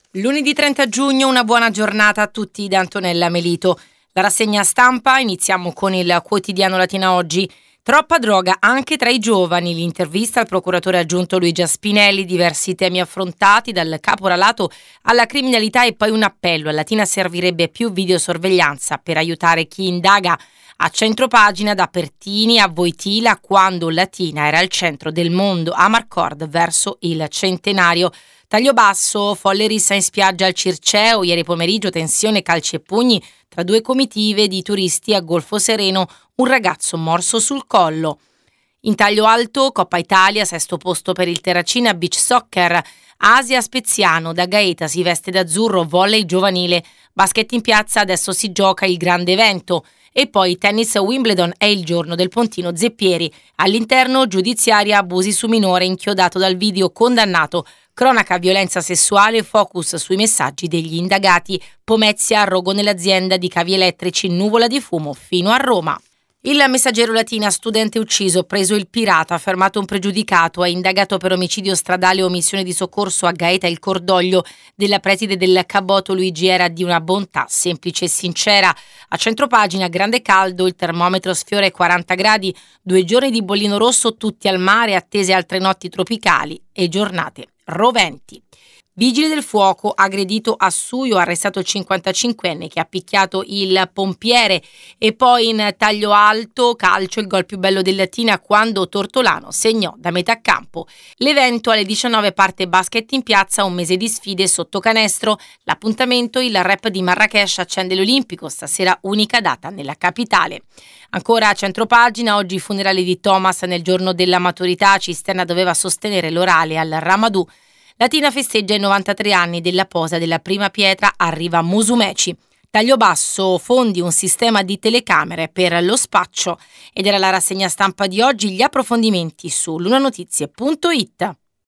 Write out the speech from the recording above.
Lunedì 30 giugno, una buona giornata a tutti da Antonella Melito. La rassegna stampa, iniziamo con il quotidiano Latina Oggi. Troppa droga anche tra i giovani, l'intervista al procuratore aggiunto Luigi Spinelli, diversi temi affrontati dal caporalato alla criminalità e poi un appello. A Latina servirebbe più videosorveglianza per aiutare chi indaga. A centropagina da Pertini a Wojtyla quando Latina era al centro del mondo, a Marcord verso il centenario. Taglio basso, folle rissa in spiaggia al Circeo, ieri pomeriggio tensione, calci e pugni tra due comitive di turisti a Golfo Sereno, un ragazzo morso sul collo. In taglio alto, Coppa Italia, sesto posto per il Terracina Beach Soccer, Asia Speziano, da Gaeta si veste d'azzurro, volley giovanile, basket in piazza, adesso si gioca il grande evento. E poi tennis Wimbledon è il giorno del Pontino Zeppieri. All'interno giudiziaria abusi su minore inchiodato dal video condannato. Cronaca violenza sessuale, focus sui messaggi degli indagati. Pomezia, rogo nell'azienda di cavi elettrici, nuvola di fumo fino a Roma. Il Messaggero Latina, studente ucciso, preso il pirata, fermato un pregiudicato, è indagato per omicidio stradale e omissione di soccorso a Gaeta. Il cordoglio della preside del Caboto Luigi era di una bontà semplice e sincera. A centropagina, grande caldo, il termometro sfiora i 40 gradi, 2 giorni di bollino rosso tutti al mare, attese altre notti tropicali e giornate roventi. Vigili del fuoco, aggredito a Suio, arrestato il 55enne che ha picchiato il pompiere. E poi in taglio alto, calcio, il gol più bello del Latina quando Tortolano segnò da metà campo. L'evento alle 19 parte basket in piazza, un mese di sfide sotto canestro. L'appuntamento, il rap di Marrakesh accende l'Olimpico, stasera unica data nella capitale. Ancora a centropagina, oggi i funerali di Thomas nel giorno della maturità, Cisterna doveva sostenere l'orale al Ramadù. Latina festeggia i 93 anni della posa della prima pietra, arriva Musumeci. Taglio basso, fondi un sistema di telecamere per lo spaccio. Ed era la rassegna stampa di oggi, gli approfondimenti su lunanotizie.it.